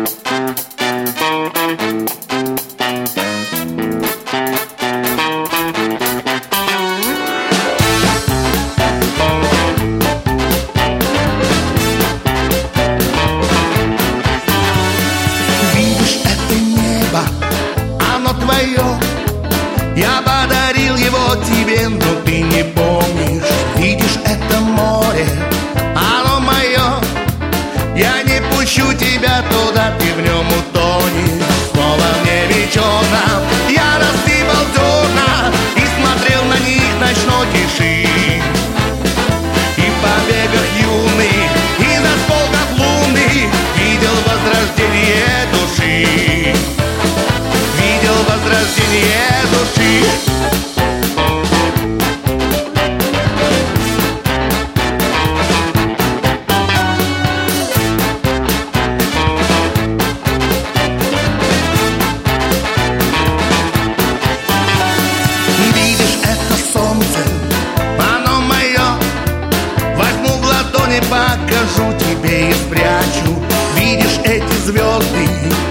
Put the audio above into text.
Я подарил его тебе, но ты не помнишь. Видишь это море, оно мое. Я не пущу тебя туда, ты в нем утонешь. Снова в небе черном я рассыпал зерна и смотрел на них ночной тиши. И в побегах юных, и на сполках луны видел возрождение души. Видел возрождение души. Видишь это солнце, оно мое. Возьму в ладони, покажу тебе и спрячу. Видишь эти звезды,